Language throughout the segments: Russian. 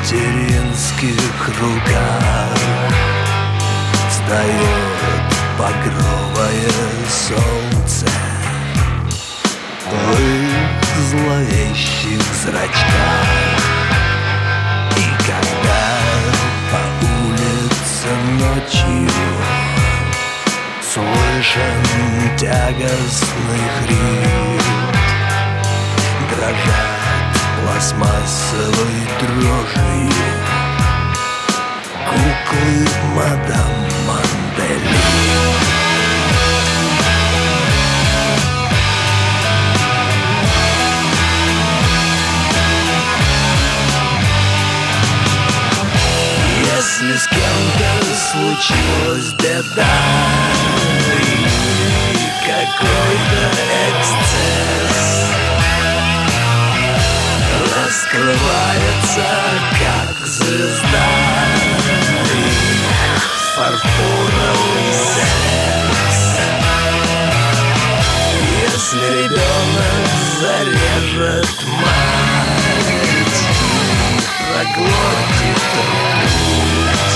материнских руках встает багровое солнце. В их зловещих зрачках. И когда по улице ночью слышен тягостный хрип, дрожат пластмассовой дрожью куклы мадам Мандели. Если с кем-то случилась беда или какой-то эксцесс, раскрывается как звезда их фарфоровый секс. Если ребенок зарежет мать и проглотит ртуть,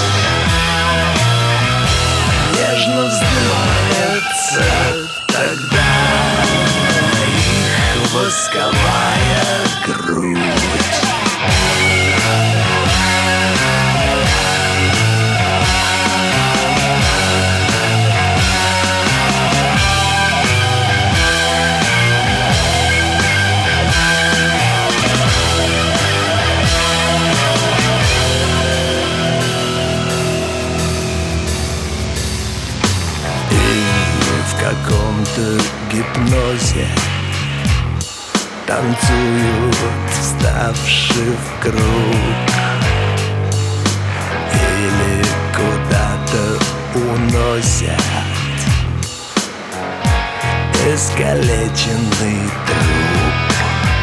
нежно вздымается тогда их восковая грудь. В каком-то гипнозе танцуют, вставши в круг, или куда-то уносят искалеченный труп.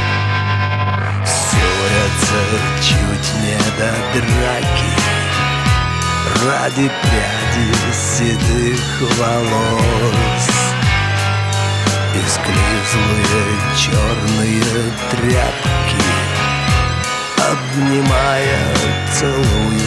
Ссорятся чуть не до драки ради пряди седых волос. И склизлые черные тряпки, обнимая, целуют